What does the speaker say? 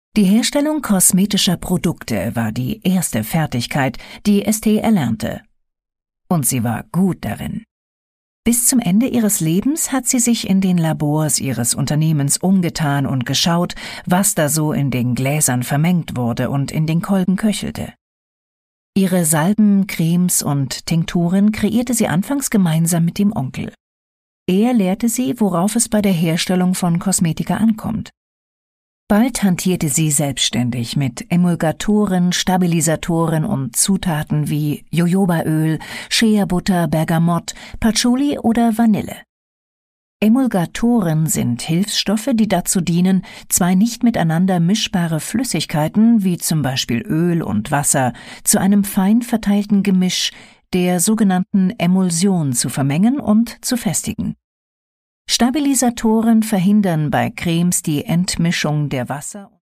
Die Herstellung kosmetischer Produkte war die erste Fertigkeit, die Estée erlernte. Und sie war gut darin. Bis zum Ende ihres Lebens hat sie sich in den Labors ihres Unternehmens umgetan und geschaut, was da so in den Gläsern vermengt wurde und in den Kolben köchelte. Ihre Salben, Cremes und Tinkturen kreierte sie anfangs gemeinsam mit dem Onkel. Er lehrte sie, worauf es bei der Herstellung von Kosmetika ankommt. Bald hantierte sie selbstständig mit Emulgatoren, Stabilisatoren und Zutaten wie Jojobaöl, Shea-Butter, Bergamott, Patchouli oder Vanille. Emulgatoren sind Hilfsstoffe, die dazu dienen, zwei nicht miteinander mischbare Flüssigkeiten, wie zum Beispiel Öl und Wasser, zu einem fein verteilten Gemisch, der sogenannten Emulsion, zu vermengen und zu festigen. Stabilisatoren verhindern bei Cremes die Entmischung der Wasser-